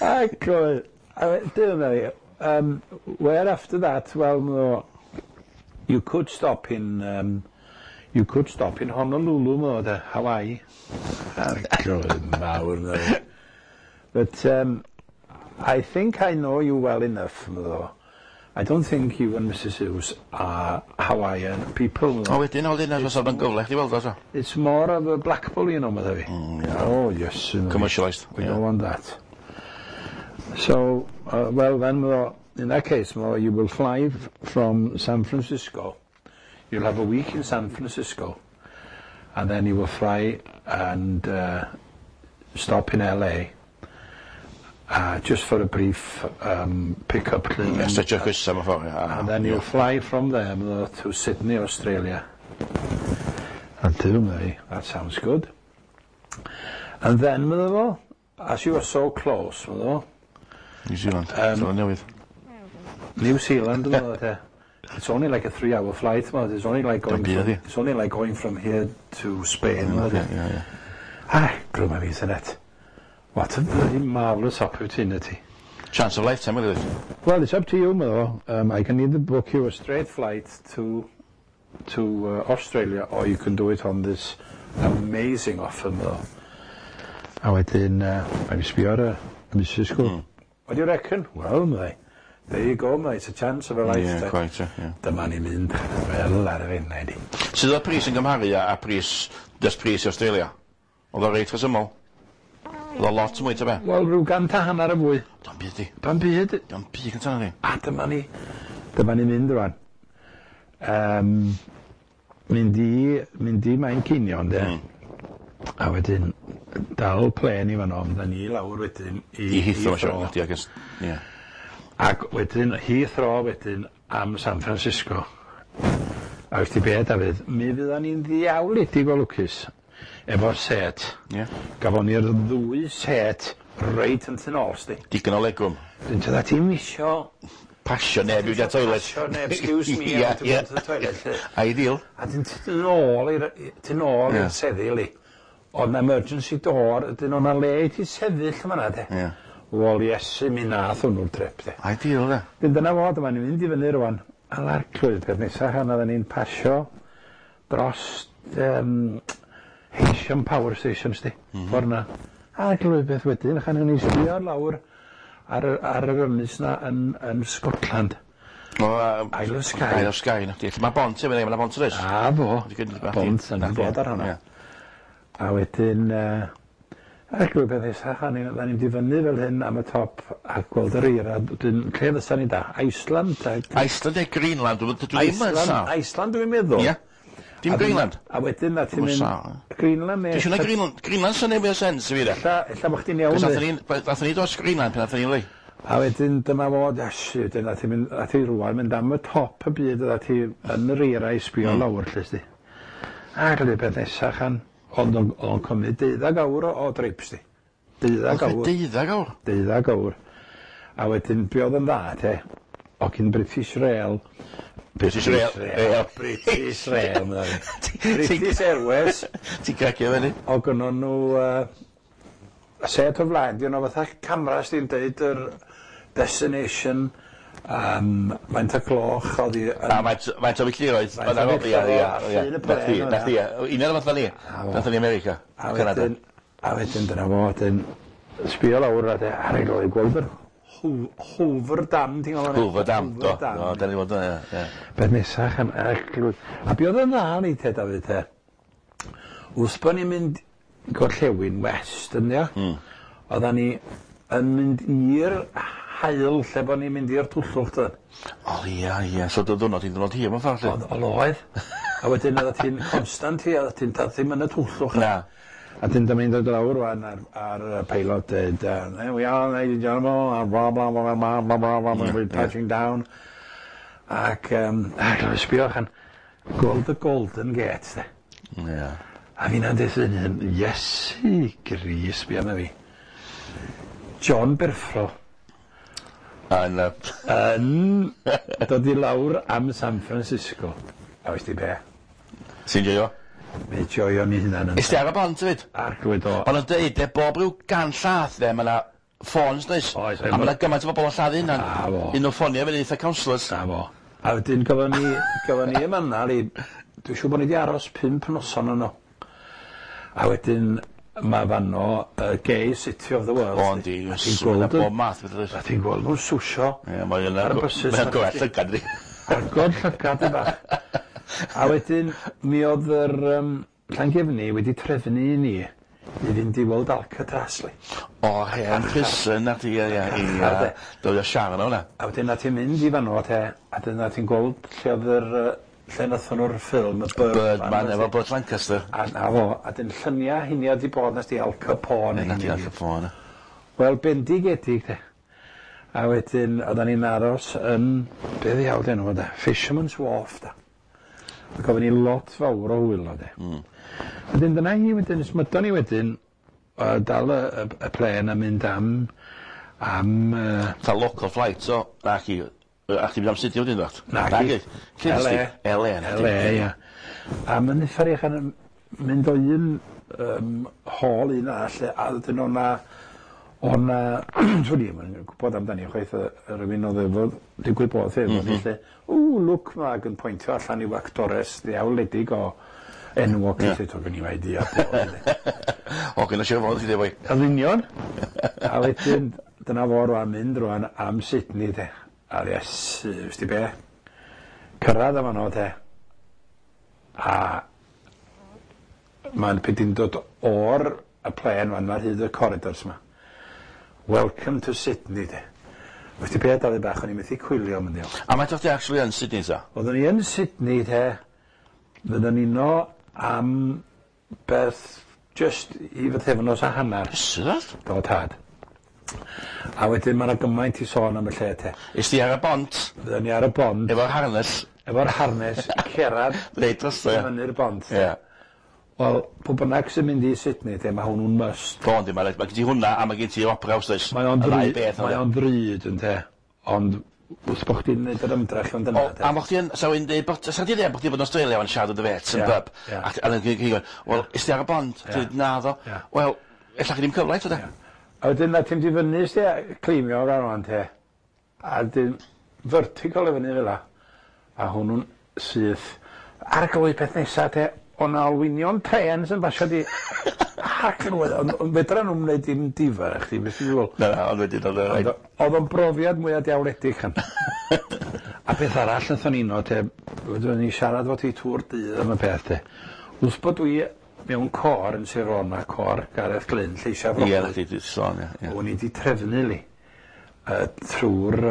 Good. Where after that, well, no, you could stop in Honolulu, no, Hawaii. But I think I know you well enough, though. I don't think you and Mrs. Hughes are Hawaiian people. Oh, wedyn, that's what's gyfle chdi weld o. It's more of a Blackpool, you know, Madhavi. Yeah. Oh, yes. Commercialised. We don't want that. So, well, then, in that case, you will fly from San Francisco. You'll have a week in San Francisco. And then you will fly and stop in LA. Just for a brief pick-up. And then you'll fly from there to Sydney, Australia. And that sounds good. And then, as you are so close, New Zealand. New Zealand, it's only like a 3-hour flight. It's only like going from here to Spain. Glwm isn't it? What a very marvellous opportunity. Chance of lifetime, isn't it? Well, it's up to you, I can either book you a straight flight to Australia, or you can do it on this amazing offer, A wedyn, mae'n sbio ar Mrs. School. What do you reckon? Well, there you go, it's a chance of a lifetime. Yeah, quite, yeah. Dyma ni'n mynd fel ar y fennau di. Sydd o'r pris yn gymharu a pris Australia? Oedd o reit resymol? Oedd o lot mwy ta be? Wel, rhyw 100 y fwy. Do'n byd di. Do'n byd. Do'n byd gyntaf ni. A dyma ni'n mynd rwan. Mynd i mae'n Cinion, de. A wedyn, dal plen i fan o'n, da ni lawr wedyn i Heathrow. Ac wedyn, Heathrow wedyn am San Francisco. A wyth ti be, Dafydd, mi fydda ni'n ddiawledig o lwcus efo'r set. Gafon ni'r 2 set reit yn tyn ôl, sti. Digon o legwm. Dyn tydda ti'n misio... Pasio neb i'w gael toilet. Pasio neb, excuse me, I want to go to the toilet. Ideal. A dyn tyn ôl i'r seddill i. O'n emergency door, dyn o'na le i ti sefyll yma, de. Wel, Iesu, mi nath hwnnw'r trip, de. Ideal, de. Dyn dyna fod yma, ni'n mynd i fyny rwan. A larclwyd, peth nesaf, han oedden ni'n pasio dros Haitian Power Stations, di. Fforna. A glwyd beth wedyn, chan o'n i sbio lawr ar yr ynys na yn Scotland. Isle of Skye. Isle of Skye, na. Mae bont efo ni, mae bont yr ys. A fo, bont yn bod ar hwnna. A wedyn, a glwyd beth nesaf, chan ni'n difynnu fel hyn am y top a gweld yr eira. Lle ddysau ni da? Iceland? Iceland neu Greenland? Iceland dwi'n meddwl. Ie. Dim Greenland? A wedyn na ti'n mynd... Greenland neu... Dwi'n siŵr Greenland sy'n neu sens i fi da. Ella bo chdi'n iawn. Dathon ni dos Greenland pan dathon ni le. A wedyn dyma fod, wedyn a ti rwan mynd am y top y byd a ti yn yr eira i sbio lawr lle sti. A glwyd beth nesaf chan, ond o'n cymryd 12 awr o trips di. 12 awr. 12 awr. A wedyn biodd yn dda, te. O gyn British Rail. British Airways. Ti'n cacio fyny? O gynnon nhw set o flaen, di nhw fatha camera sy'n deud yr destination, faint o gloch oedd i... Faint o filltiroedd? Un o'r fath ni? Fath ni America? Canada? A wedyn dyna fod yn sbio lawr a gweld yr Hoover Dam, ti'n gwybod? Hoover Dam, do. Da ni fod yna, ie. Beth nesaf yn glwyd. A biodd yn dda ni, te, Dafydd, te. Wrth bod ni'n mynd Gorllewin West, ynddo? Oedda ni yn mynd i'r hael lle bod ni'n mynd i'r twllwch, te. O, ia. So dy ddwrnod i'n ddwrnod hi, mae'n ffordd, lle? O, oedd. A wedyn oedda ti'n constant hi, oedda ti'n ddim yn y twllwch. Na. A dyn dyma ni'n dod lawr wan ar pilot dweud, we are, ladies and gentlemen, blah, blah, blah, blah, blah, blah, blah, we're touching down. Ac, sbio chan, gweld y Golden Gate, de. Ia. A fi'n dweud yn Iesu gris, sbio yma fi. John Berffro. Yn dod i lawr am San Francisco. A weis di be? Sy'n joio? Fe joio ni hynna'n... Ysdi ar y bont, fyd? Ar glwyd o. Ond yn dweud, bob rhyw gan llath, de, mae yna ffôns, does? Oes, A mae yna gymaint o bobl o lladdu hynna. Na fo. Un o ffonio fe eitha counsellors. Na fo. A wedyn gyfon ni y manal i, dwi'n siŵr bod ni wedi aros 5 noson yno. A wedyn mae fanno Gay City of the World. O, yndi. Yna bob math. A ti'n gweld nhw'n swsio. Ie, mae'n gwell llygad, di. Agor llygad y bach. A wedyn mi oedd yr Llangefni wedi trefnu i ni i fynd i weld Alcatraz. O, hen prison na ti, i dod o siarad o'na. A wedyn na ti'n mynd i fanno te, a wedyn na ti'n gweld lle oedd lle nathon nhw'r ffilm, y Birdman efo Burt Lancaster. A na fo, a dyn lluniau hynny oedd i bod nes di Al Capone. Na di Al Capone. Wel, bendigedig te. A wedyn, oedden ni'n aros yn, beth i awd enw da, Fisherman's Wharf da. A gofyn ni lot fawr o hwyl o de. Wedyn dyna hi wedyn, ysmydon ni wedyn, dal y plen a mynd am... Ta local flight, o, na chi, a chdi mynd am Sydney wedyn dweud? Na chi. LA. LA, ia. A mae'n uffarich yn mynd o un hall un a lle, a dyn o'na, tw'n i, mae'n gwybod amdani chwaith rhywun oedd efo, digwydd bod efo, lle, look, mag yn pwyntio allan i'w actores ddiawledig o enw o cyfle, to gyn i waid i. O, gyda siarad fod chi di fwy. Yn union. A wedyn, dyna fo rwan mynd rwan am Sydney, te. A ysdi be, cyrraedd am yno, te. A mae'n pethau'n dod o'r y plen, mae'r hyd y corridors yma. Welcome to Sydney, de. Ysdi be, dal i bach, o'n i'n methu cwylio am yndio. A mae ti actually yn Sydney, ta? Oedden ni yn Sydney, te. Fydden ni no am beth just i fythefnos a hanner. Ysyd? Do, tad. A wedyn mae'na gymaint i sôn am y lle te. Ys ti ar y bont? Fydden ni ar y bont. Efo'r harnes? Efo'r harnes, cerad. Leid dros o, ia. Fyny'r bont. Ie. Wel, pwy bynnag sy'n mynd i Sydney te, mae hwnnw'n must. Do, yndi, mae gen ti hwnna a mae gen ti Opera House, does? Mae o'n ddryd yn te. Ond, wrth bod chdi'n neud yr ymdrech o'n dyna te. A mo chdi yn, sa ti'n dweud bod chdi bod yn Australia o'n siarad o dy fet yn pub. A yn gwybod, wel, ys ti ar y bont? Na, ddo. Wel, ella chi ddim cyfle eto, de? A wedyn, na ti'n di fyny sti cleimio o'r arwan te. A dyn, vertical i fyny fel la. A hwnnw'n syth. Ar y gywy peth nesaf te, o'n alwynion trens yn basio di... Ac yn wedi, ond fedra nhw'n gwneud dim difa, eich di, beth i'n gwybod? Na, ond wedyn, oedd o'n brofiad mwyaf diawledig chan. A beth arall yn thonino te, wedyn ni siarad fod i tŵr dydd am y peth te. Wrth bod dwi mewn cor yn Sirona, cor Gareth Glyn, lleisia Frodyr. Ie, di sôn, ie. O'n i di trefnu li trwy'r...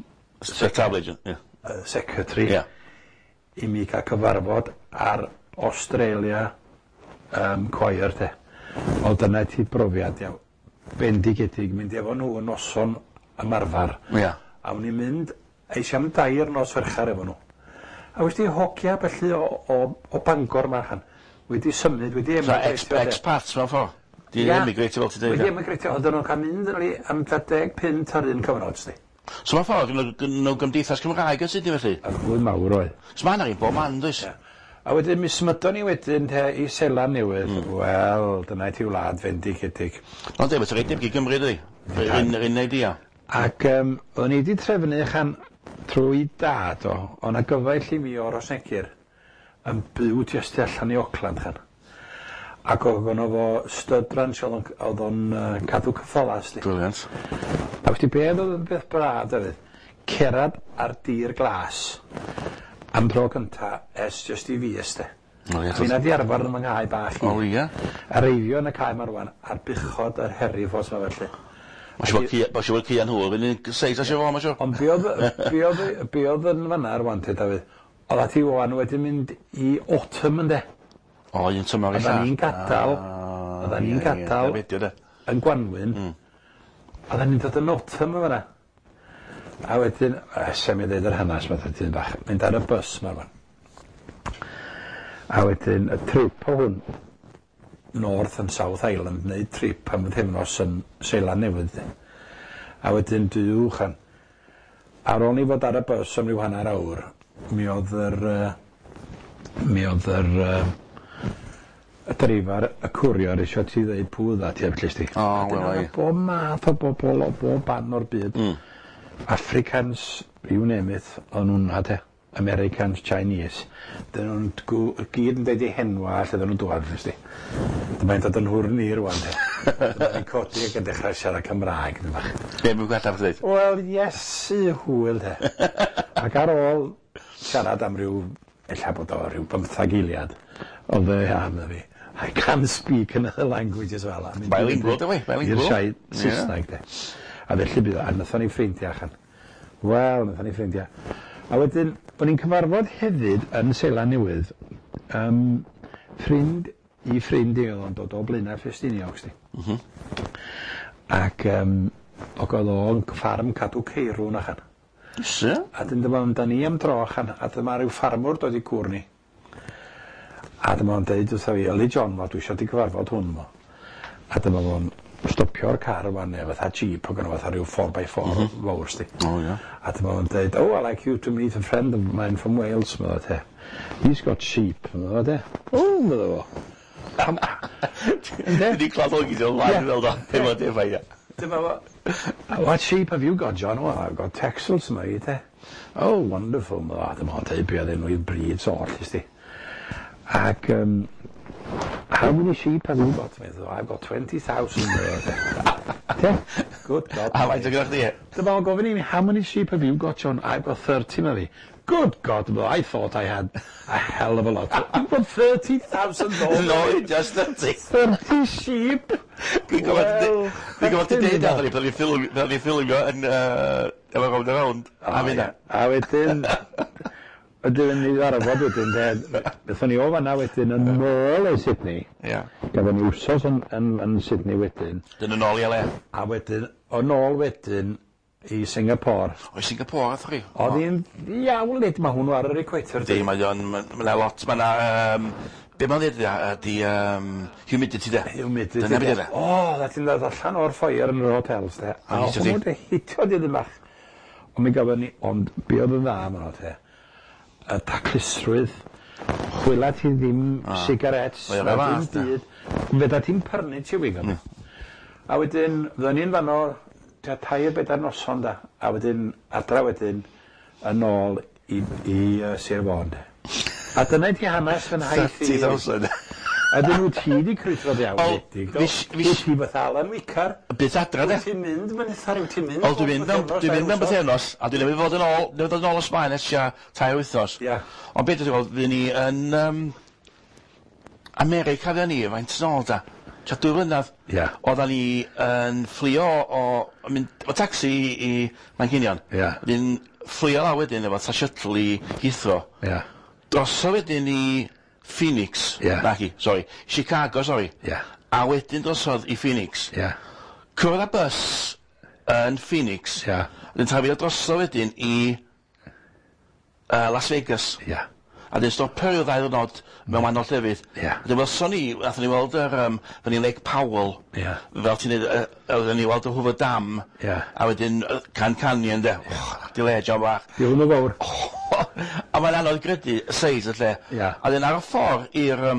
secretary. Ie. I mi cael cyfarfod ar Australia choir te. O dyna ti brofiad iawn. Bendigedig, mynd efo nhw yn noson ymarfar. Ie. A wni mynd eisiau am 2 nos ferchar efo nhw. A wedi hogia felly o Bangor ma chan. Wedi symud, wedi emigrate. Expats mewn ffordd. Di emigrate fel ti dweud. Wedi emigrate, oedden nhw'n cael mynd yn am 10 pint ar un cyfnod, sti. So mewn ffordd, nhw gymdeithas Cymraeg yn Sydney felly? A fwy mawr oedd. So mae yna un bob man, does? A wedyn, mi smydon ni wedyn te i Selan Newydd. Wel, dyna ti wlad fendigedig. Ond efo, ti'n rhaid dim Gymru, dwi? Ryn neud ia. Ac o'n i wedi trefnu chan trwy dad o, o'na gyfaill i mi o Rosegir yn byw just tu allan i Auckland chan. Ac oedd fo stud ranch oedd o'n cadw cyffolas. Brilliant. A wedi beth oedd yn beth brad oedd, cerad ar dir glas am tro cynta just i fi ysde. Fi'n adi arfer yn yng nghau bach i. O ia? A reifio yn y cae mar wan ar buchod yr herifos ma felly. Mae si bod Cian Hwyl, fi'n seis a si fo, mae sio. Ond be oedd yn fanna ar wan te, David? Oedd ati wan wedi mynd i autumn yn de. O, un tymor i llall. Oedden ni'n gadal yn Gwanwyn. Oedden ni'n dod yn autumn yn fanna. A wedyn, sem i ddeud yr hanes math o dyn bach, mynd ar y bus ma'r fan. A wedyn, y trip o hwn, North and South Island, neu trip am ddefnos yn Selan Newydd. A wedyn, chan. Ar ôl ni fod ar y bus am ryw hanner awr, mi oedd yr y dreifar, y cwrior eisiau ti ddeud pwy dda ti efallus ti. O, wel, bob math o bobl o bob ban o'r byd. Africans, you name it, o'n nhw'n hade. Americans, Chinese. Dyn nhw'n gyd yn deud i henwa lle dyn nhw'n dwad, fes di. Dyma'n dod yn hwr ni rwan, te. Dyma'n codi ac yn dechrau siarad Cymraeg, yn bach. Be, mae'n gwella beth dweud? Wel, iesu hwyl, te. Ac ar ôl siarad am ryw, ella bod o ryw 15 eiliad, oedd e am fi. I can't speak another language as well. Bilingual, dwi, bilingual. I'r siaid Saesneg, te. A felly bydd o, a nathon ni ffrindiau allan. Wel, nathon ni ffrindiau. A wedyn, o'n i'n cyfarfod hefyd yn Seland Newydd, ffrind i oedd o'n dod o Blaenau Ffestiniog, sti. Ac oedd o'n ffarm cadw ceirwn achan. Ysy? A dyma da ni am dro achan, a dyma rhyw ffarmwr dod i gwr ni. A dyma o'n deud wrtho fi, Eli John, dwi eisiau di cyfarfod hwn mo. A dyma fo'n stopio'r car yma, neu fatha jeep, o gynnu fatha rhyw 4x4 fawr, sti. A dyma fo'n deud, oh, I'd like you to meet a friend of mine from Wales, medda te. He's got sheep, medda te. O, medda fo. Di claddogi di o'n lain fel da, efo di efo. Dyma fo, what sheep have you got, John? Well, I've got Texels yma i te. Oh, wonderful, medda. Dyma fo'n deud, be oedd enw i'r bryd sort, sti. Ac, how many sheep have you got? I've got 20,000. Good God. A faint o gyda chdi? Dyma o'n gofyn i mi, how many sheep have you got, John? I've got 30, medda fi. Good God, I thought I had a hell of a lot. You've got 30,000 dollars. No, just 30. 30 sheep. Dwi'n gwybod ti deud addo ni, fel ni ffilmio yn efo round around. A fyna. A wedyn, ydyn ni ddarafod wedyn, bethon ni o fanna wedyn yn ôl i Sydney. Gafon ni wsos yn Sydney wedyn. Dyn yn ôl i LA. A wedyn, o'n ôl wedyn i Singapore. O, i Singapore, athro chi? Oedd hi'n iawn nid, mae hwnnw ar yr equator. Di, mae yna lot, mae yna, be mae'n dweud ydi, humidity da. Humidity. Dyna beth yna. O, dda ti'n dod allan o'r ffoir yn yr hotels, de. A hwnnw de hitio di ddim bach. Ond mi gafon ni, ond be oedd yn dda yma, te. Y taclusrwydd, chwila ti ddim cigarets, ddim byd, fedda ti'n pyrnu ti wigan. A wedyn, fydden ni'n fanno, tair bedair noson da, a wedyn adra wedyn yn ôl i Sir Fôn. A dyna ti hanes fy nhaith i. 30,000. A dyn nhw ti di crwydrodd iawn wedig. Dwi ti beth Alan Wicar. Byth adra, de? Ti'n mynd, mae'n eitha rhyw ti'n mynd. O, dwi'n mynd am bythefnos, a dwi'n mynd fod yn ôl o Sbaen esia 2 wythnos. Ond beth ydych chi'n fydd ni yn America fydda ni, faint yn ôl da. Tia 2 flynedd. Oedden ni yn fflio o taxi i Manceinion. Wedyn fflio la wedyn efo ta shuttle i Heathrow. Droso wedyn i Phoenix. Chicago, sorry. A wedyn drosodd i Phoenix. Cwrdd a bus yn Phoenix. Wedyn trafod a drosodd wedyn i Las Vegas. A dyn stopio ryw 2 ddwrnod mewn wahanol llefydd. Wedyn welson ni, nathon ni weld fan i Lake Powell. Fel ti'n neud, oedden ni weld y Hoover Dam. A wedyn Canyon, de. Di le, John bach. Di hwnnw fawr. A mae'n anodd gredu y seis y lle. A dyn ar y ffordd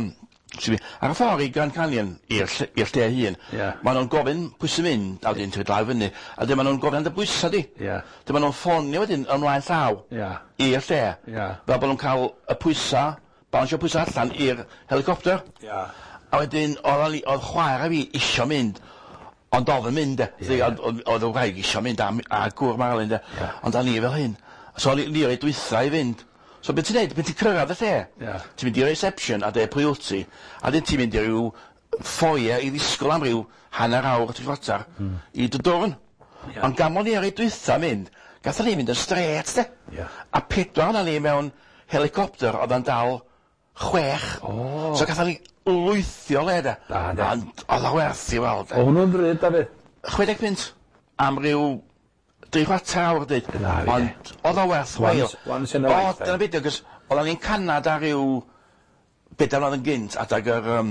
i Grand Canyon, i'r lle hun, maen nhw'n gofyn pwy sy'n mynd, a wedyn ti'n dweud lai fyny, a dyn maen nhw'n gofyn am dy bwysa di. Dyn maen nhw'n ffonio wedyn yn wain llaw i'r lle. Fel bod nhw'n cael y pwysa, balansio pwysa allan i'r helicopter. A wedyn, oedd chwaer a fi isio mynd, ond oedd yn mynd, oedd y wraig isio mynd a gwr marlun, ond a ni fel hyn. So ni roi dwytha i fynd. So beth ti'n neud, beth ti'n cyrraedd y lle? Ti'n mynd i reception a de pwy wyt ti, a dyn ti'n mynd i ryw ffoie i ddisgwyl am ryw hanner awr at y chwarter i dy dwrn. Ond gamon ni ar ei dwytha mynd, gatho ni mynd yn stret, de. A 4 na ni mewn helicopter oedd yn dal 6. So gatho ni lwythio le, de. Ond oedd o werth i weld, de. O hwnnw'n bryd, da fi? 60 pint am ryw 3/4 awr, dweud. Ond oedd o werth wael. Once in a lifetime. O, dyna beth, cos oedden ni'n Canada ryw 4 mlynedd yn gynt, adag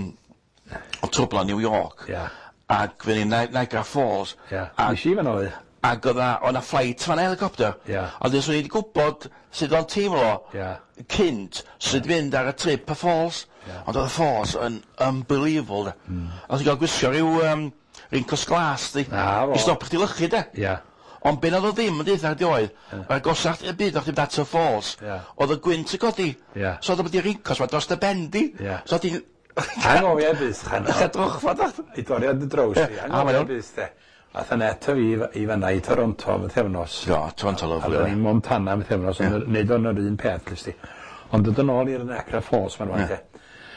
o trwbl o New York. Ac fe ni'n Niagara Falls. Nes i fan oedd? Ac o'na flight fan helicopter. Ond dwi'n wedi gwybod sut o'n teimlo cynt sydd fynd ar y trip y falls. Ond oedd y falls yn unbelievable. Oedd ti'n cael gwisgo rincos glas i stop chdi lychu de. Ond ben oedd o ddim yn deitha di oedd. Gosach y byd o'ch ti'n dat y falls. Oedd y gwynt y godi. So oedd o wedi rincos ma dros y bendi. So oedd ti'n... Anghofio bus, chan. Drwch fod o. I doriad y draws i. Anghofio bus de. Ath yn eto fi i fanna i Toronto am y thefnos. Toronto lyflu. A ni'n Montana am y thefnos, ond nid o'n yr un peth, lysdi. Ond dod yn ôl i'r Niagara Falls, mae'n waith e.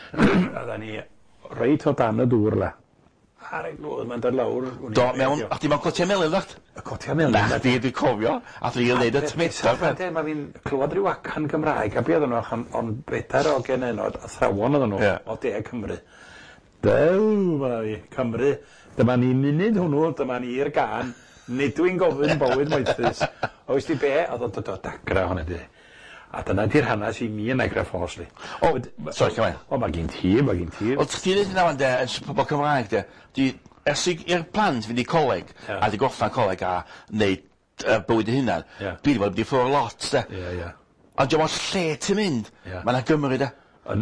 A dda ni reit o dan y dŵr la. Ar ei glwyd, mae'n dod lawr. Do, mewn, a di mewn cotia melyn, ddacht? Y cotia melyn? Na, di cofio. A di i'n neud y tmeta. Mae fi'n clywed rhyw acan Gymraeg, a beth nhw, ond bedair o gen enod, a thrawon oedden nhw, o De Cymru. Dew, mae'n fi, Cymru. Dyma ni'n munud hwnnw, dyma ni'r gan, nid dwi'n gofyn bywyd moethus. Oes di be, oedd o'n dod o dagra hwnna di. A dyna di'r hanes i mi yn Niagara Falls li. Sorry, cymain. Mae gen ti, mae gen ti. O, ti'n dweud hynna fan de, yn pobol Cymraeg de, ers i'r plant fynd i coleg, a di goffan coleg a wneud bywyd i hynna, dwi wedi bod wedi ffwr lot de. Ond diolch oes lle ti'n mynd, mae yna Gymru de.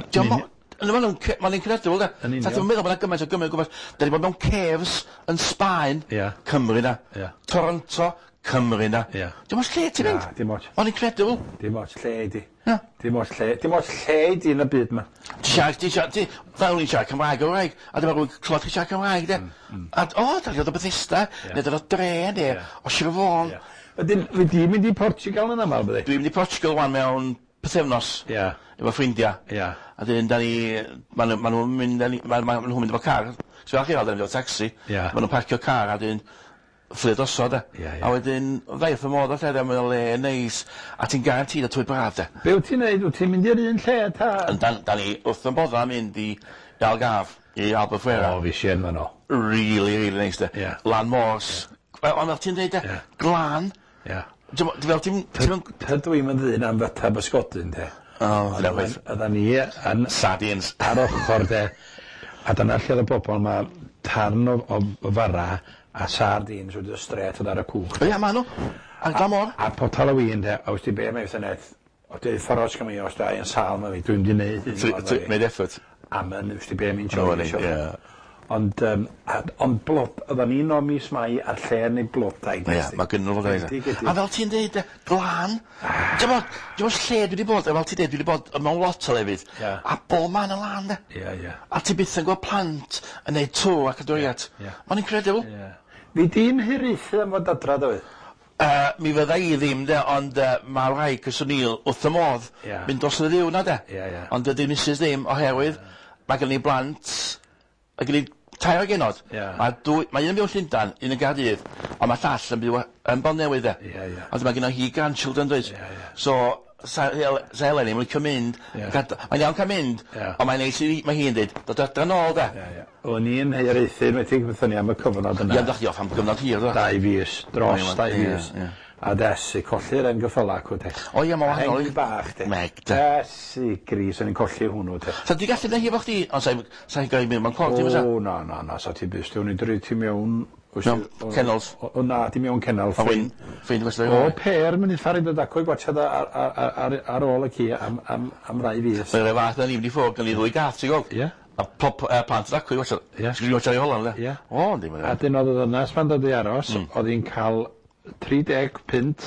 Mae'n incredible, da. Dwi'n meddwl bod yna gymaint o Gymru gwybod. Da ni bod mewn caves yn Sbaen, Cymru na. Toronto, Cymru na. Dim oes lle ti'n mynd. Dim oes. Mae'n incredible. Dim oes lle i di. Dim oes lle i di yn y byd ma. Fel ni'n siarad Cymraeg o Wraig. A dyma rwy'n clywed chi siarad Cymraeg, de. A da ni oedd o Bethesda, neu dod o Dre, neu o Sir Fôn. Ydyn, fi di mynd i Portugal yn aml, bydde? Dwi'n mynd i Portugal wan mewn pythefnos. Efo ffrindia. A dyn, maen nhw'n mynd efo car. So fel chi fel, da ni'n efo taxi. Maen nhw'n parcio car a dyn, fflyd osod, e. A wedyn, ddaeth y modd o lle, mae'n le neis. A ti'n garantid a twy braf, de. Be wyt ti'n neud? Wyt ti'n mynd i'r un lle, ta? Da ni wrth yn bodda mynd i Algarve, i Albufeira. O, fi sien fan o. Really neis, de. Lan Mors. Ond fel ti'n dweud, de, glan. Tydw i'n mynd ddyn am fyta bysgodyn, de. Ydda ni yn sardines ar ochr de, a dyna lle oedd y bobl ma tarn o fara a sardines wedi stret ar y cwch. Ia, ma nhw. A glamor. A pot Halloween de, a wrth i be mae wrth y net, o di ffordd gym i os da i'n sal ma fi, dwi'n di neud. Made effort. Amen, wrth i be mi'n siarad. Ond blod, oedden ni'n o mis mai ar lle neu blodau. Ia, mae gynnal fod ei. A fel ti'n dweud, glan. Dim ond lle dwi wedi bod, a fel ti'n dweud, dwi wedi bod mewn lot o lefydd. A bol man y lan, de. A ti byth yn gweld plant yn neud tŵ ac adoriad. Mae'n incredible. Fi di'n hiraethu am fod adra, David? Mi fydda i ddim, de, ond mae rhaid cys o'n i wrth y modd mynd dros y ddiw na, de. Ond dydy'r misys ddim oherwydd, mae gen i blant, mae gen i tair o genod. Mae un yn byw yn Llundain, un yn Gaerdydd, ond mae llall yn byw yn Bonnewydd, de. Ond mae gen i hi grandchildren, dweud. So, sa Eleni, mae'n licio mynd. Mae'n iawn cael mynd, ond mae'n neis i mae hi'n dweud, dod adra nôl, de. O'n i'n heiraethu, mae ti'n gwybod ni am y cyfnod yna. Ia, dach chi off am gyfnod hir, do. 2 fus, dros 2 fus. A desu, colli'r en gyffylach, de. O ia, mae wahanol. Heng bach, de. Meg, de. Desu, gris, o'n i'n colli hwnnw, de. Sa ti gallu neud hi efo chdi, ond sa'n gael mynd mewn clod, ti'n fysa? O, na, sa ti bys, dwi'n drwy ti mewn... Mewn kennels? O, na, ti mewn kennel. Ffein gwestiwn? O, per, mynd i'n ffarid o dacw i gwachad ar ôl y ci am 2 fus. Mae'n rhaid fath na ni wedi ffwrdd, gan i ddwy gath, ti'n gweld? Ie. A plant dacw i gwachad. Ie. Sgwrs i gwachad i Holland, le? Ie. O, yndi, mae'n rhaid. A dyn oedd y ddynas pan dod i aros, oedd hi'n cael 30 pint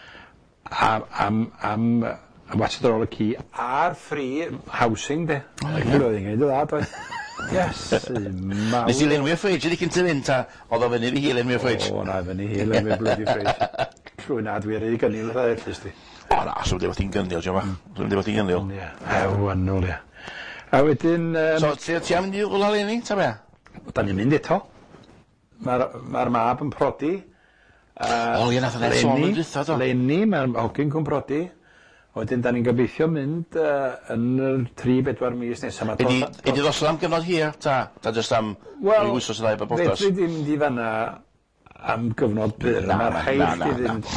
am watchad ar ôl y ci ar free housing, de. Ac oedd hi'n gwneud o dda, dweud. Yes, mawr. Nes i lenwi'r ffridge, ydy cyn ti fynd, ta oedd o fyny fi hi lenwi'r ffridge? O, na, fyny hi lenwi'r bloody ffridge. Trwy na, dwi'n rhaid i gynnil y ddau llys di. O, na, so wedi bod ti'n gynnil, Joma. So wedi bod ti'n gynnil. Ew, annwl, ia. A wedyn... So, ti am mynd i rwla leni, ta be? Da ni'n mynd eto. Mae'r mab yn prodi. O, ie, nath o'n sôn yn dwytha, do. Leni, mae'r hogyn cwm prodi. Wedyn, da ni'n gobeithio mynd yn y 3-4 mis nesaf. Ydy ddosod am gyfnod hir, ta? Ta jyst am i wysos y ddau bod bodas? Fedri ddim di fanna am gyfnod byr. Mae'r rhaid i fynd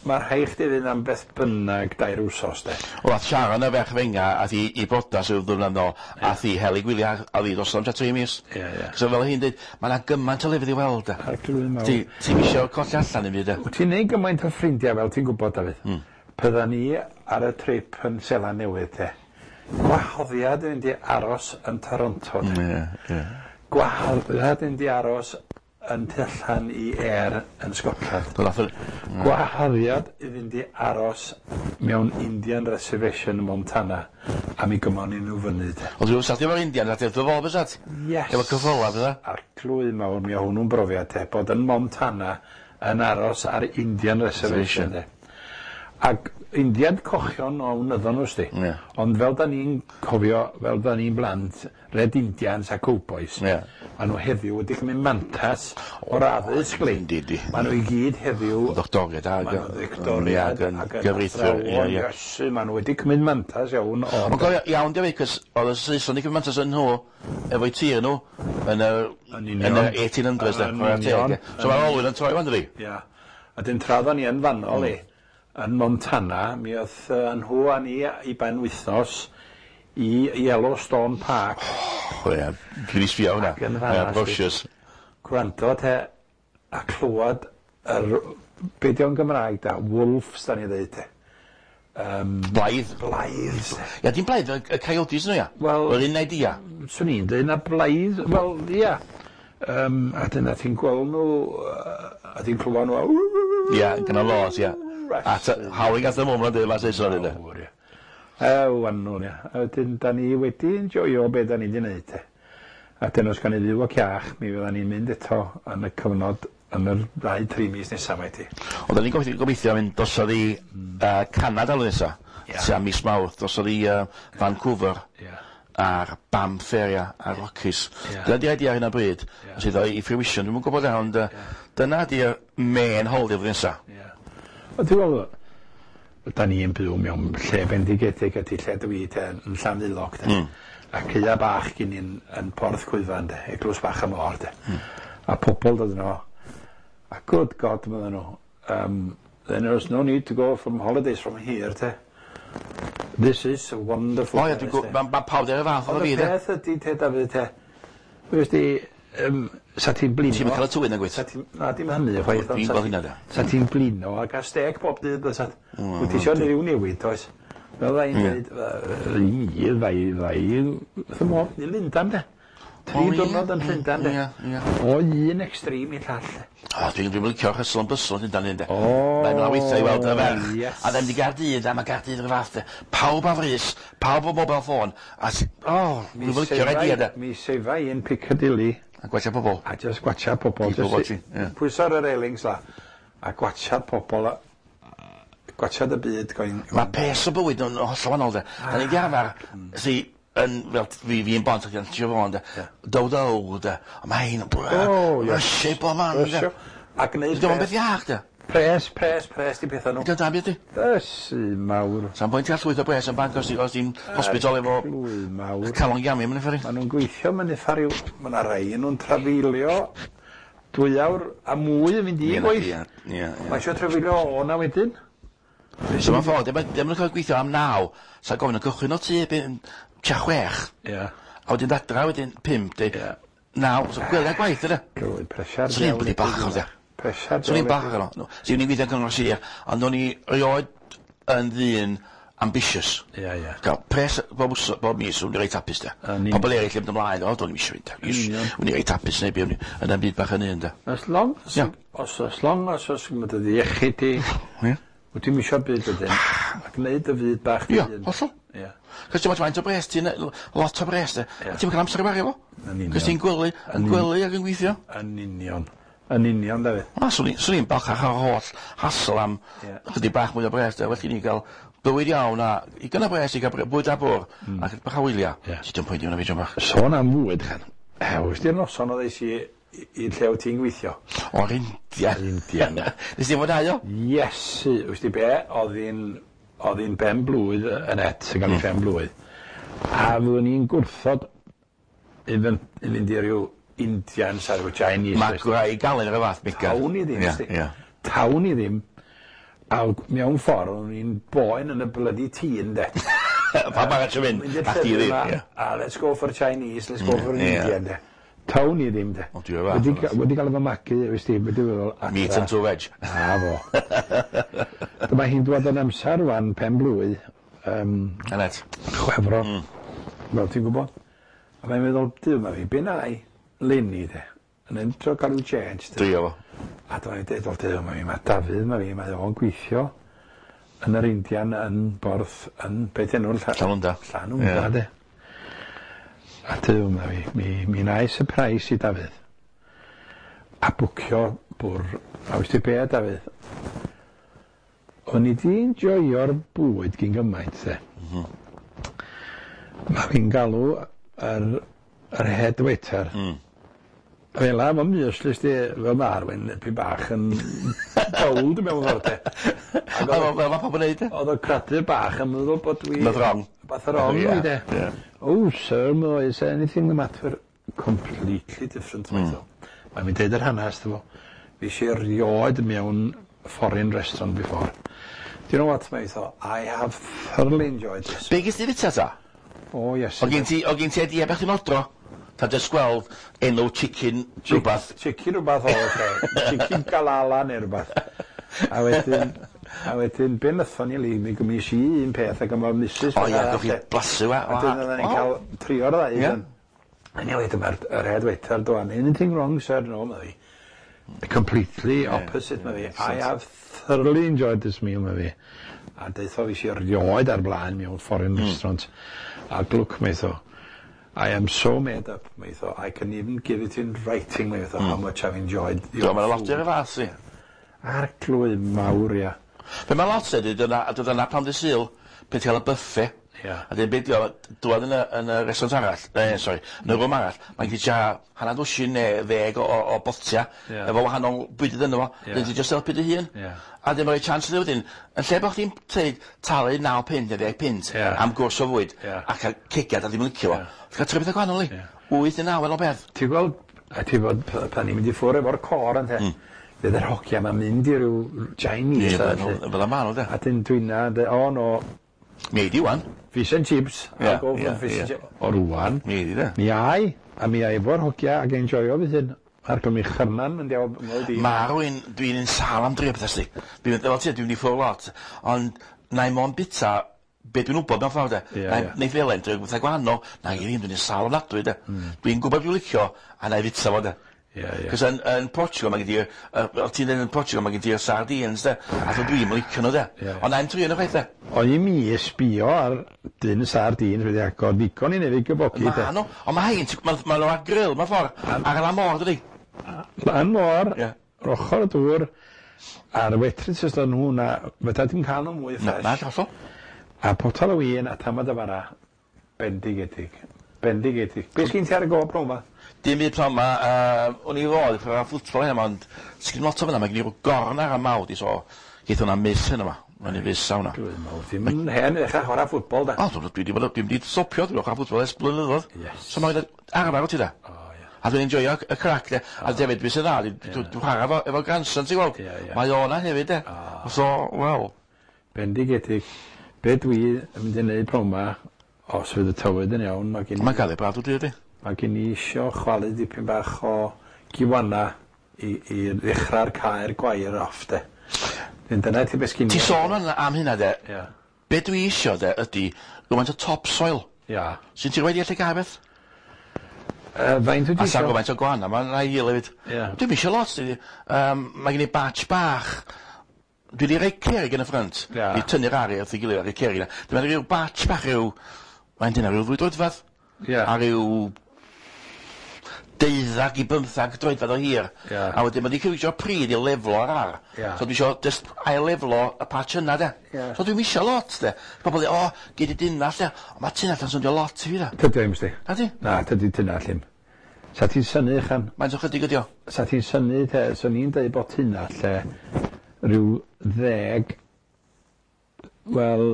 Mae rhai chdi fynd am beth bynnag 2 wsos, de. O, ath Sharon y ferch fenga, ath i brodas yw'r ddwrnod o, ath i heli gwylio a ddi dos am 3 mis. So fel hi'n dweud, mae yna gymaint o lefydd i weld, da. Ti'n misio colli allan i mi, da. Ti'n neud gymaint o ffrindiau fel ti'n gwybod, David. Pydda ni ar y trip yn Seland Newydd, te. Gwahoddiad yn di aros yn Toronto, de. Gwahoddiad yn di aros yn tu allan i yn Scotland. Gwahoddiad i fynd i aros mewn Indian Reservation yn Montana a mi gymon i nhw fyny. O, dwi'n sathi efo'r Indian, a dwi'n fawr bysat? Yes. Efo cyffola, bydda? A'r clwy mawr, mi o hwnnw'n brofiad, te, bod yn Montana yn aros ar Indian Reservation, te. Ac Indiad cochion o wnyddon nhw, sti. Ond fel da ni'n cofio, fel da ni'n blant, Red Indians a Cowboys, maen nhw heddiw wedi cymryd mantas o'r addysg li. Maen nhw i gyd heddiw... Doctoriad ag gyfreithwyr. Maen nhw wedi cymryd mantas iawn o'r... Ond gofio, iawn di fi, cys oedd y Saeson wedi cymryd mantas yn nhw, efo'i tir nhw, yn y 1800s, so mae'r olwyn yn troi fan dy fi. Ia, a dyn traddon ni yn fanol i. Yn Montana, mi oedd nhw a ni i ben wythnos i Yellowstone Park. O ia, dwi'n sbio hwnna. Brocious. Gwrando te a clywed be di o'n Gymraeg da, wolves da ni ddeud te. Blaidd. Blaidd. Ia, di'n blaidd, y coyotes nhw ia? Wel... Yr un naid ia? Swn i'n dweud na blaidd, wel, ia. A dyna ti'n gweld nhw, a ti'n clywed nhw... Ia, gyda los, ia. A howling at the moment, yma Saeson yna. Wannwn, ia. A wedyn, da ni wedi enjoyo be da ni wedi gwneud, te. A dyn os gan i ddiw o ciach, mi fydda ni'n mynd eto yn y cyfnod yn yr 2-3 mis nesaf mae ti. Ond da ni'n gobeithio mynd dosodd i Canada l nesaf, sy'n mis Mawrth, dosodd i Vancouver, a'r Banff area, a'r Rockies. Dyna di idea ar hyn o bryd, sydd i fruition, dwi'n gwybod e, ond dyna di'r main holiday flwyddyn nesaf. O, ti'n gweld, da ni'n byw mewn lle bendigedig a ti lle dwi yn Llanddilog, a ceia bach gyn i'n Porth Cwyfan, eglwys bach am o'r, a pobl dod yno, a good God, medden nhw, then there's no need to go from holidays from here, te. This is a wonderful place, te. Mae pawb dde'r fath o fi, te. Ond y peth ydy, te, David, te, wyth di, sa ti'n blino... Ti'n cael y tywyn yn gwyth? Na, dim hynny, chwaith. Dwi'n gweld hynna, da. Sa ti'n blino a gael steg bob dydd, bysad. Wyt ti eisiau rhyw newid, oes? Fel ddai'n dweud, ddai, ni Lundan, de. 3 diwrnod yn Llundain, de. O un extrem i llall. O, dwi'n licio'r hysl yn bysl yn Llundain, de. Mae'n mynd weithio i weld y ferch. A ddim di Gaerdydd, a mae Gaerdydd yn fath, de. Pawb a frys, pawb o mobile phone. Dwi'n licio'r idea, de. Mi sefa i'n Piccadilly. A gwachio pobl. A just gwachio pobl. Pwyso'r y railings la. A gwachio pobl. Gwachio dy byd. Mae pes o bywyd yn holl o wahanol, de. Da ni di arfer, si, yn, fel fi'n bont ac yn tio fo'n, de. Dow, de. A mae hyn yn rysio i bob man, de. A gwneud... Dwi'n beth iach, de. Pres, di pethau nhw. Dwi'n dam, di? Ysi, mawr. Sa'n bwynt all llwyth o bres yn banc os di'n hospital efo calon giami yn efferi. Maen nhw'n gweithio mewn efferi, mae yna rai nhw'n trafeilio 2 awr a mwy yn mynd i gwaith. Mae eisiau trafeilio o'na wedyn. So mae'n ffordd, ddim yn cael gweithio am 9, sa'n gofyn yn cychwyn o tu, tia 6. A wedyn dadra, wedyn 5, 9, so gwylio gwaith yna. Gwyd, presiar. Swn i'n bwyd bach o dda. Swn i'n bach o. Swn i'n gweithio yn cyngor sir, ond o'n i rioed yn ddyn ambitious. Gael pres bob mis, o'n i reit apus da. Pobl eraill yn ymlaen, o'n i'n misio fynd. O'n i reit apus neu byd, yn am byd bach yn un da. As long as oes mynd ydi iechyd i, wyt ti'n misio byd ydyn, a gwneud y fyd bach i un. Ie, hollol. Cos ti'n faint o bres, ti'n lot o bres da. Ti'n cael amser i fario fo. Cos ti'n gwely ac yn gweithio. Yn union, David. Swn i'n balch ar holl hasl am chydig bach mwy o bres, felly ni gael bywyd iawn a i gynna bres i gael bwyd a bwr ac bach a wylia. Sut yw'n pwynt i hwnna fi, John bach? Sôn am bwyd, chan. Wys di'r noson o ddeis i llew ti'n gweithio? O'r India. Nes ti'n fod aio? Iesu. Wys di be, oedd hi'n ben blwydd yn et, sy'n gael ei ben blwydd. A fyddwn ni'n gwrthod i fynd i ryw Indians ar y Chinese. Mae gwraig gael yn y fath, Mica. Tawn i ddim, sti. Tawn i ddim. A mewn ffordd, o'n i'n boen yn y bloody tîn, de. Pa bach at y mynd, a di ddim, ie. A let's go for Chinese, let's go for Indian, de. Tawn i ddim, de. Wedi cael efo magu, wys ti, wedi feddwl... Meat and two veg. A fo. Dyma hi'n dod yn amser rwan, pen blwydd. Anet. Chwefro. Wel, ti'n gwybod? A mae'n meddwl, dyma fi, be na i Lenny, de. Yn entro cael i'w change, de. Drio fo. A dyma fi'n dweud, dyma fi, mae Dafydd, mae o'n gweithio yn yr Indian yn borth, yn beth enw'r Llanwnda. Llanwnda, de. A dyma fi, mi na i surprise i Dafydd. A bwcio bwr, a wysdi be, Dafydd? O'n i di enjoyo'r bwyd gyn gymaint, de. Mae fi'n galw yr head waiter. Fel am o'n myslis di, fel ma Arwen, pi bach yn bold mewn ffordd, de. Fel ma pobl neud, de? Oedd o cradur bach yn meddwl bod dwi... Nath wrong. Bath wrong, de. Oh, sir, is there anything the matter? Completely different, meddwl. Mae'n mynd deud yr hanes, dy fo. Fi eisiau rioed mewn foreign restaurant before. Do you know what, meddwl? I have thoroughly enjoyed this. Be gys ti fita ta? Oh, yes. O gen ti edi ebach ti'n odro? Ta just gweld enw chicken rhywbeth? Chicken rhywbeth o, chicken galala neu rhywbeth. A wedyn, be nathon ni li, mi gymis i un peth ac yma'r misys... O ie, gwych chi blasu wa. A dyn oedden ni'n cael trio'r ddau. A ni wedyn mae'r head waiter doan. Anything wrong, sir? No, ma fi. Completely opposite, ma fi. I have thoroughly enjoyed this meal, ma fi. A deitho fi eisiau rioed ar blaen mewn foreign restaurant. A glwc, meitho. I am so made up, meitho. I can even give it in writing, meitho, how much I've enjoyed your food. Mae'n lot i'r fath, si. Arglwydd mawr, ia. Fe mae'n lot ydy, dod yna pan dy syl, pe ti cael y buffet. A dyn beth dwad yn y restaurant arall, yn y rwm arall, mae'n gyda hanner dwsin neu 10 o botia, efo wahanol bwydydd yno fo, dyn ti just helpu dy hun. A dyn mae'n rhoi chance ydw wedyn, yn lle bod chdi'n talu 9 pint neu 10 pint am gwrs o fwyd, a cael cigiad a ddim yn licio fo, ti'n cael trefyd o gwahanol li, 8 neu 9 o beth. Ti'n gweld, pan ni'n mynd i ffwrdd efo'r cor yn te, fydd yr hogia ma'n mynd i ryw Chinese. Fel y man o de. A dyn dwi'n na, o no... Mi eidi wan. Fish and chips. O rwan. Mi eidi de. Mi ai, a mi ai efo'r hogia ac enjoyo fydd hyn. Ar gym i chyrnan mynd iawn mwy di. Ma rwy'n, dwi'n un sal am drio beth ysdi. Dwi'n mynd i ffwrdd lot, ond na i mo'n bita be dwi'n wybod mewn ffordd de. Neu felen, dwi'n gwybod gwahanol, na i ddim, dwi'n un sal ofnadwy de. Dwi'n gwybod dwi'n licio, a na i fita fo de. Cos yn Portugal, mae gen ti'n dweud yn Portugal, mae gen ti'r sardines, de, a dwi'n licio nhw, de. Ond na'n trio yn y peth, de. O'n i mi esbio ar dyn sardines wedi agor ddigon i nefyd gybogi, de. Ma' nhw, ond mae hyn, mae nhw ar grill, mae'n ffordd, ar y môr, dydi? Lan môr, ochr y dŵr, a'r wetris ysdo nhw, na, fydda dim cael nhw mwy ffres. Na, hollol. A potal o wyn, a tamad y fara, bendigedig. Bendigedig. Be sgyn ti ar y go pro ma? Dim byd plan ma, o'n i fod, ffyr ar ffwtbol hynny, ond sgyn lot o fyna, mae gen i rw gorn ar y mawd i, so geith hwnna mis hynny ma. Mae'n i fus sawn. Dwi'n hen eich chwarae ffwtbol, da? O, dwi'n wedi stopio, dwi'n chwarae ffwtbol ers blynyddoedd. So mae'n arfer o ti da. A dwi'n enjoyo y crac, de. A defyd, dwi'n sydd dda, dwi'n chwarae efo grandson, ti'n gweld? Mae o'na hefyd, de. So, wel. Bendigedig. Be dwi yn mynd i wneud pro ma, os fydd y tywyd yn iawn, mae'n cael ei brad o di. Mae gen i isio chwalu dipyn bach o giwana i ddechrau'r cael gwair off, de. Dyna ti beth sgyn i. Ti sôn am hynna, de. Be dwi isio, de, ydy rhywfaint o topsoil. Sy'n ti wedi allu gael beth? Faint o di isio? A sa'n gwybod o gwana, mae'n rhai hil hefyd. Dwi'n isio lot, mae gen i batch bach. Dwi wedi rhoi cerig yn y ffrant. I tynnu'r ari wrth i gilydd ar y cerig yna. Dwi'n rhoi batch bach rhyw... Mae'n dyna rhyw ddwydfadd. A rhyw... 12 i 15 droedfedd o hir. A wedyn, mae di cyfeisio pryd i leflo ar ar. So dwi isio just ail-leflo y patch yna, de. So dwi'n isio lot, de. Pobl dweud, gyd i dynall, de. O, mae tynall yn swndio lot i fi, de. Tydi o, ymsdi? Na ti? Na, tydi tynall im. Sa ti'n syni, chan? Mae'n so chydig ydi o? Sa ti'n syni, te, so ni'n dweud bod tynall, lle, rhyw 10, wel,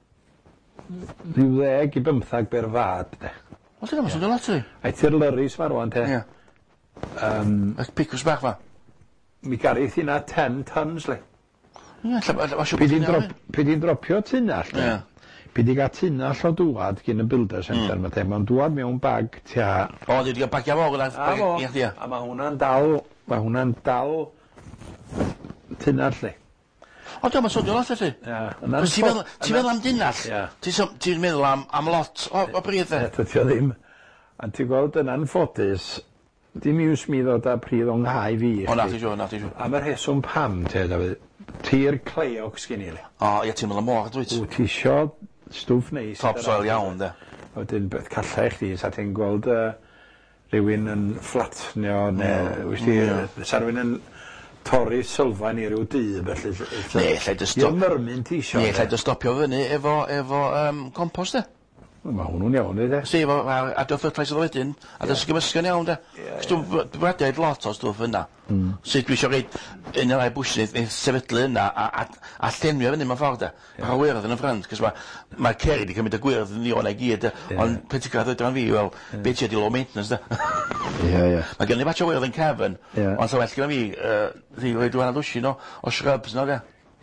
rhyw 10 i 15 ber fad, de. O, dyna, mae'n swndio lot i fi. A ti'r lyrys ma rwan, te. Y picws bach fa. Mi garith i na 10 tons, le. Pe di'n dropio tunall, pe di gael tunall o dwad gyn y Builder Centre, mae'n dwad mewn bag tia... O, di gael bagia fo, gyda... A mae hwnna'n dal tunall, le. O, dwi'n sôn lot, felly. Ti'n meddwl am dynall? Ti'n meddwl am lot o bryd, e? Dydy o ddim. A ti'n gweld yn anffodus, dim yw smith o da pryd o'n nghau fi. O, na, ti siw. Am yr heswm pam, te, Dafydd, tir cleog sgyn i, le. O, ia, ti'n meddwl am mor, dwyt? Wyt ti isio stwff neis. Topsoil iawn, de. Wedyn, beth calla i chdi, sa ti'n gweld rhywun yn fflatnio, neu, wyt ti, sa rhywun yn torri sylfaen i ryw dyb, felly. Ne, llai dy stopio. Di'n myrmyn ti isio. Ne, llai dy stopio fyny efo compost, de. Mae hwnnw'n iawn, de. Si, a dy fertilizer wedyn, a dy sgymysgan iawn, de. Dwi'n bradiad lot o stwff yna. Sut dwi eisiau reid un o'r bwysyn neu sefydlu yna a llenwio fyny mewn ffordd, de. Ar wyrdd yn y ffrand, cos mae Ceri di cymryd y gwyrdd yn i o'na gyd, de. Ond peth i gael ddweud am fi, wel, beth ydi low maintenance, de. Mae gen i batch o wyrdd yn cefn, ond sa well gyda fi, ddi wedi rhan dwsin o shrubs na, de.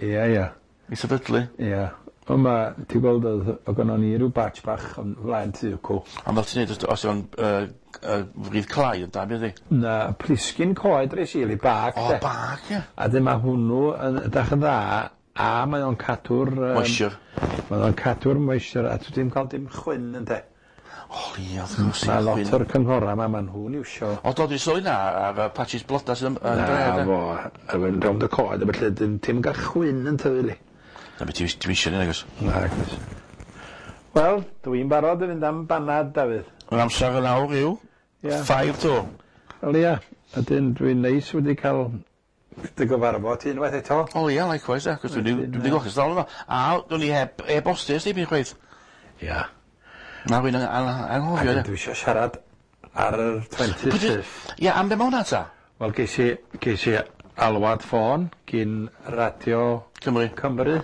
I sefydlu. Ond mae, ti'n gweld o gynnon ni rhyw batch bach yn flaen tu cw. A fel ti'n neud, os yw'n frydd clai yn da, beth i? Na, plisgyn coed reis i li, bag, de. O, bag, ie. A dy mae hwnnw yn edrych yn dda, a mae o'n cadw'r... Moisture. Mae o'n cadw'r moisture, a dwi'n cael dim chwyn yn de. O, ie, oedd yn gwrs. Mae lot o'r cynghora yma, mae'n hwn iwsio. O, dod i soli na, ar patches bloda sydd yn dref, de? Na, fo, rownd y coed, a felly dim gael chwyn yn tyfu li. Na beth ti'n eisiau ni, agos? Na, agos. Wel, dwi'n barod i fynd am banad, Dafydd. Yn amser yn awr i'w? 5 to? Wel, ia. Ydyn, dwi'n neis wedi cael dy gyfarfod ti unwaith eto. O, ia, likewise, da. Cos dwi'n wedi golchi'r stol yma. A, dwi'n ni heb e-bostu ys di byn chweith. Ia. Na, rwy'n anghofio, da. Dwi eisiau siarad ar y 25th. Ia, am be mawn ata? Wel, ges i alwad ffôn gyn Radio Cymru.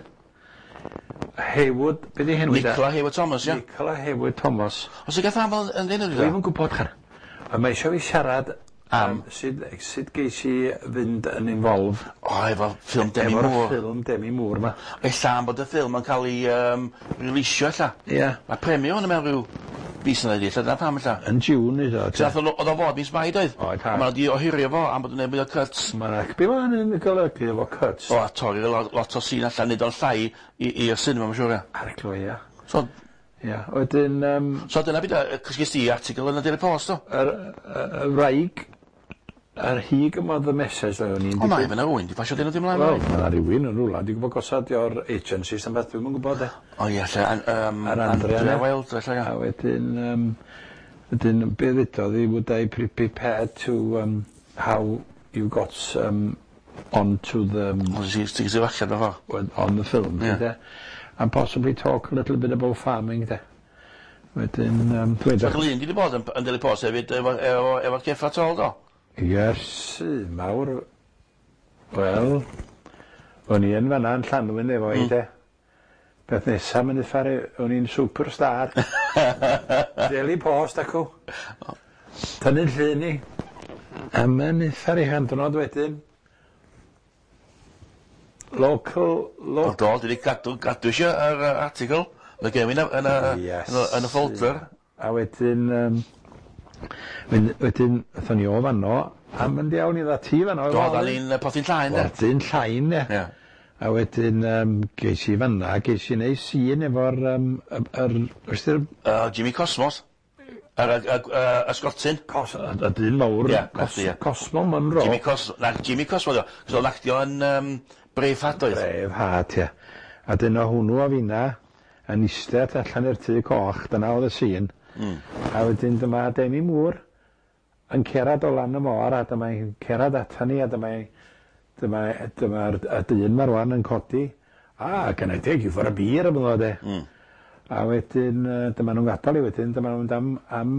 Haywood, beth i henw? Nicola Haywood Thomas, ia? Nicola Haywood Thomas. Os y gath am yn dyn nhw? Dwi'n yn gwybod char. Mae eisiau fi siarad am sut geis i fynd yn involve. O, efo ffilm Demi Moore. Efo'r ffilm Demi Moore, ma. Ella am bod y ffilm yn cael ei releasio, ella. Ia. Mae premio hwn yn mewn rhyw bis yn edrych, lla pam ella? Yn June, iddo. Oedd o fod mis Mai, doedd? Oedd. A mae'n di ohirio fo am bod yn ebyd o cuts. Mae'n ac be mae'n golygu efo cuts? O, a torri lot o sîn allan, nid o'n llai i'r cinema, mae'n siŵr, ia. Ar y clo, ia. So, ia, wedyn... So, dyna byd, cysgys di artigl yn y Daily Post, o? Y wraig, yr hig yma the message, o'n i'n... O, mae fyna rwy'n, di pasio dyn nhw ddim ymlaen. Wel, mae'na rhywun yn rhywle, di gwybod gosod o'r agencies yn beth, dwi'n yn gwybod, e. O, ia, lle, Andrea Wild, lle, ia. A wedyn, be ddedodd i, would I prepared to, how you got onto the... on the film, yeah. And possibly talk a little bit about farming, de. Wedyn, So, Glyn, di bod yn Daily Post hefyd, efo Geffa Tol, do? Yes, mawr. Wel, o'n i yn fanna yn Llanwyn efo i, de. Beth nesaf mynd uffar, o'n i'n superstar. Daily Post acw. Tynnu'n llun i. A mynd uffar i handnod wedyn. Local... O, do, di gadw eisiau yr article. Mae gen i yn y folder. A wedyn... Wedyn, ydyn ni o fanno, a mynd iawn i dda ti fanno. Do, da ni'n potyn llaen, de. Potyn llaen, de. A wedyn, geis i fanna, geis i neud sîn efo'r... Jimmy Cosmos. Y sgotyn. Y dyn mawr. Cosmo Monroe. Jimmy Cosmo, do. So, nacdi o'n Braveheart, oedd? Braveheart, ia. A dyna hwnnw a finna, yn eistedd allan i'r tŷ coch, dyna oedd y sîn. A wedyn dyma Demi Moore yn cerad o lan y môr, a dyma'n cerad atan ni, a dyma'r dyn ma rwan yn codi. Can I take you for a beer, am ddod e. A wedyn, dyma nhw'n gadael i wedyn, dyma nhw'n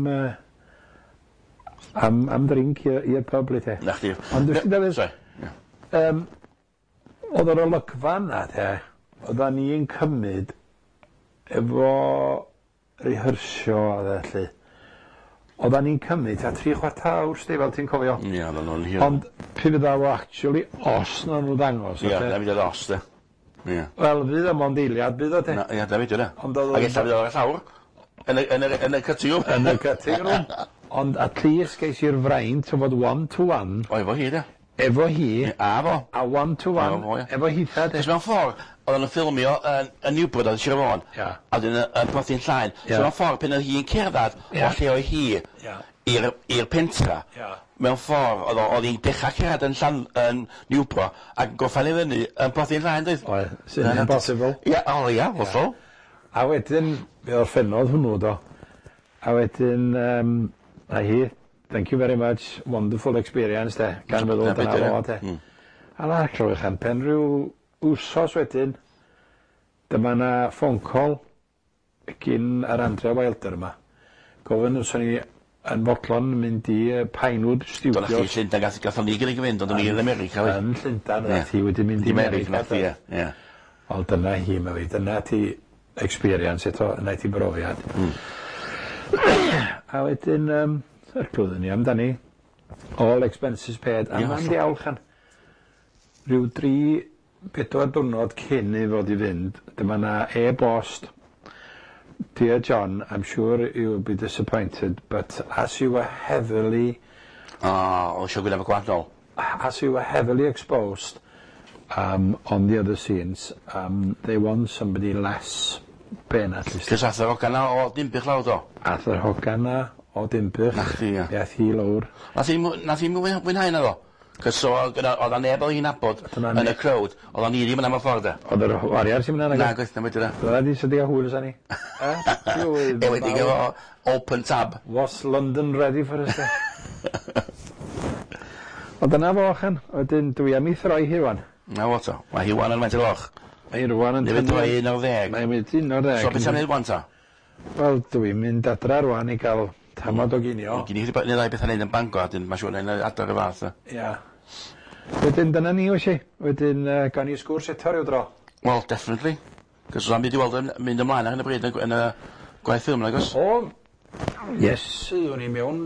am drink i'r pub, li te. Na chdi. Ond dwi'n dweud, oedd o'r olygfa yna, te, oedda ni'n cymryd efo rehearsio a ddallu. Oedda ni'n cymryd a 3/4 awr, sti, fel ti'n cofio. Ia, oedda nhw'n hir. Ond pe fydda o actually os na nhw ddangos. Ia, na fydd os, de. Wel, fydd o mond eiliad, bydd o te. Ia, da fi, dwi'n Ac eithaf fydd o'r llawr. Yn y cutting room. Yn y cutting room. Ond at least geis i'r fraint o fod one-to-one. O, efo hi, da. Efo hi. A fo. A one-to-one. Efo hi, ta, de. Cos mewn ffordd, oedd yn ffilmio yn Newport, oedd Sir Fôn. A oedd yn Porthin Llaen. So mewn ffordd, pen oedd hi'n cerddad, o lle oedd hi i'r pentra. Mewn ffordd, oedd hi'n dechrau cerddad yn Newport, ac goffael i fyny yn Porthin Llaen, dweud. Oedd, sy'n impossible. Ia, hollol. A wedyn, fe orffennodd hwnnw, do. A wedyn, a hi, thank you very much, wonderful experience, de, gan meddwl dyna fo, de. A la, clywch am pen rhyw wsos wedyn, dyma na ffôn call gyn yr Andrea Wilder yma. Gofyn os o'n i yn fodlon mynd i Pinewood Studios. Do'n chi Llundain gathon ni gyda'i gyfynd, ond o'n i yn America. Yn Llundain, a ti wedi mynd i America. Wel, dyna hi, ma fi, dyna ti experience eto, yna ti brofiad. A wedyn, clwyddyn ni amdani, all expenses paid, a ma'n diawlchan. Rhyw 3-4 diwrnod cyn i fod i fynd, dyma na e-bost. Dear John, I'm sure you will be disappointed, but as you were heavily... As you were heavily exposed on the other scenes, they want somebody less ben at least. Cys Arthur Hogana o Dimbych lawr do? Arthur Hogana o Dimbych. Nach chi, ia. Iath hi lawr. Nath hi'n mwynhau na do? Cys oedd a neb oedd hi'n abod yn y crowd, oedd o'n i ddim yn am y ffordd e. Oedd yr wariar sy'n mynd yna? Na, gwaith na mynd yna. Oedd yna sydd i hwyl ys ni? Wedi gyfo open tab. Was London ready for us? Ond dyna fo, chan. Wedyn, dwi am i throi hi wan. Na fo to. Mae hi wan yn maint y loch. Mae hi rwan yn... Neu fynd roi 11. Mae'n mynd 11. So beth am wneud wan to? Wel, dwi'n mynd adra rwan i gael tamad o ginio. Gini chi neu ddau beth am wneud yn Bangor, dyn mae'n siŵr yn adar y fath. Ia. Wedyn, dyna ni o si. Wedyn, gan i sgwrs eto rhyw dro. Wel, definitely. Cos o'n mynd i weld yn mynd ymlaen ar hyn y bryd yn y gwaith ffilm yna, gos? O, yes, o'n i mewn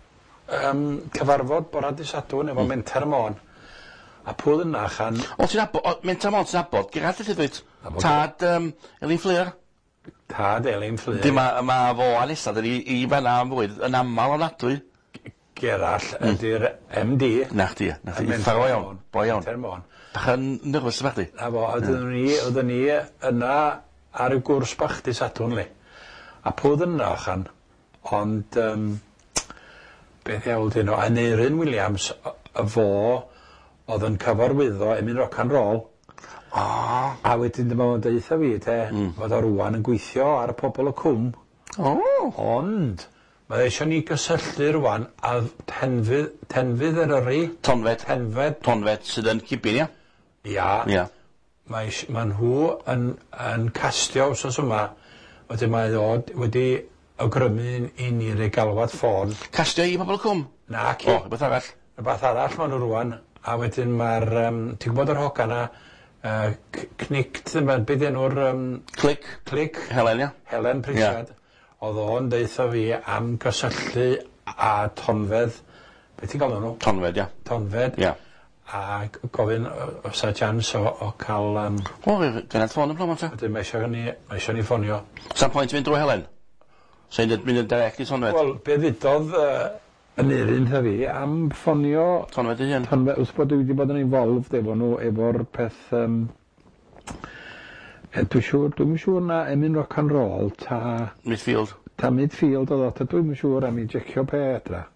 cyfarfod bora dy Sadwrn efo Menter Môn. A pwyd yna chan... O, ti'n abod, Menter Môn ti'n abod, Gerard ydych dweud, tad Elin Fleur. Tad Elin Fleur. Dim ma fo a nesaf, i fanna am fwyd, yn aml o nadwy. Gerall ydy'r MD. Na chdi, ffaro iawn, bo iawn. Menter Môn. Bach yn nyrfys ymach di. Na bo, oedden ni yna ar y gwrs bach dy Sadwrn li. A pwyd yna chan, ond... beth iawn dyn nhw, Aneurin Williams, y fo oedd yn cyfarwyddo Emin Rock and Roll. A wedyn dyma fo'n deitha fi, fod o rwan yn gweithio ar y pobl y cwm. Ond, mae eisiau ni gysylltu rwan a tenfydd yr yrru. Tonfed. Tonfed sydd yn Cibin, ia? Ia. Mae nhw yn castio wrsos yma, wedyn mae wedi awgrymu i ni'r ei galwad ffôn. Castio i pobl y cwm? Na, ci. O, beth arall? Beth arall maen nhw rwan. A wedyn mae'r, ti'n gwybod yr hogan na, Cnict, beth enw'r... Clic. Helen, ia? Helen Pritchard. Oedd o'n deitha fi am gysylltu a tonfedd. Beth ti'n gael nhw? Tonfed, ia. Tonfed. Ia. A gofyn os a chance o cael... O, gynnar ffôn yn plwm, ta? Wedyn mae eisiau ni ffonio. Sa'n pwynt fynd drwy Helen? So mynd yn direct i Tonfed? Wel, be ddudodd Aneurin tha fi am ffonio... Tonfed i hyn? Tonfed, wrth bod dwi wedi bod yn involved efo nhw, efo'r peth... Dwi'n siŵr na Emin Rock and Roll, ta... Midfield? Ta Midfield oedd o, ta dwi'n siŵr am i jecio pe edra.